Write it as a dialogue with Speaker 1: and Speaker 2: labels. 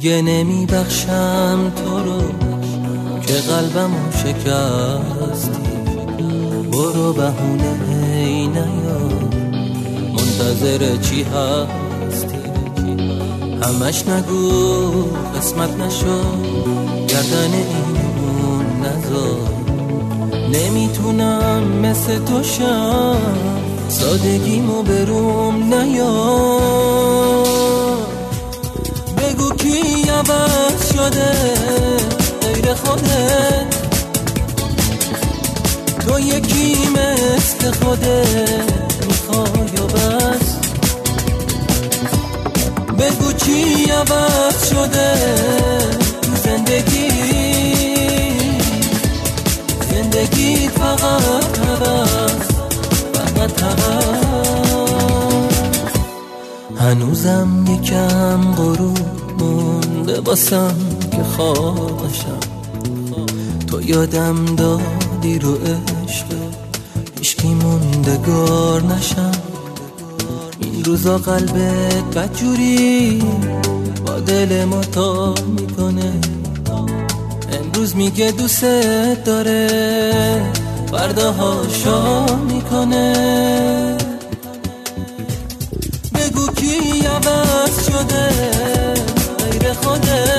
Speaker 1: دیگه نمی بخشم تو رو که قلبمو شکستی. برو بهونه ای نیار، منتظر چی هستی؟ همش نگو قسمت نشو، گردن اینون نذار. نمیتونم مثل تو شم، سادگیمو بروم نیار. بگو کی عوض شده غیر خودت، تو یکی مثل خودت میخوای و بس. بگو چی عوض شده زندگی فقط هوس، فقط هوس. هنوزم یکم غروب مونده واسم که خوابشم. تو یادم دادی رو عشق هیچکی موندگار نشم. این روزا قلبت بدجوری با دل ما تا میکنه. امروز میگه دوست داره، فرداها شام میکنه. بگو کی عوض شده غیر خودت،